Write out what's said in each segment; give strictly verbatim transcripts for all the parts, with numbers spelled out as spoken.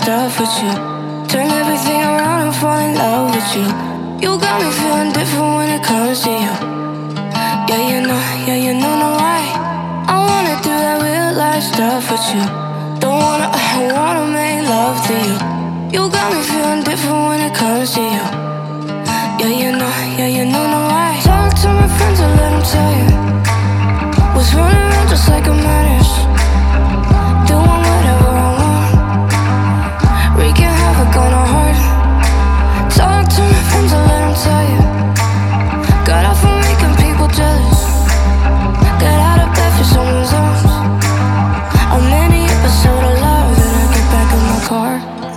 stuff with you. Turn everything around and fall in love with you. You got me feeling different when it comes to you. Yeah, you know, yeah, you know, know why. I wanna do that real life stuff with you. Don't wanna, I wanna make love to you. You got me feeling different when it comes to you. Yeah, you know, yeah, you know, know why. Talk to my friends and let them tell you what's running around just like a madness. Doing whatever I want, wreaking havoc on our heart. Talk to my friends and let them tell you got off from making people jealous. Get out of bed for someone's arms. I'm any episode of love, then I get back in my car.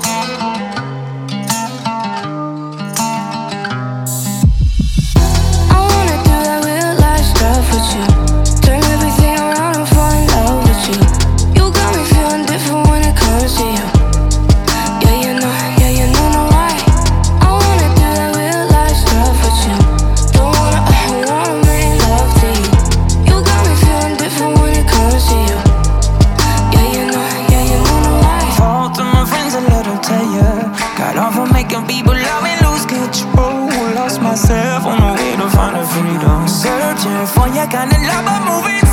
I wanna do that real life stuff with you. Turn everything around and fall in love with you. You got me feeling different when it comes to you. Yeah, you know, yeah, you know, know why. I wanna do that real life stuff with you. Don't wanna, I wanna make love to you. You got me feeling different when it comes to you. Yeah, you know, yeah, you know, know why. Talk to my friends and let them tell ya got off on making people love and lose control. Lost myself on the way to find a freedom. Searching for your kind of love, but moving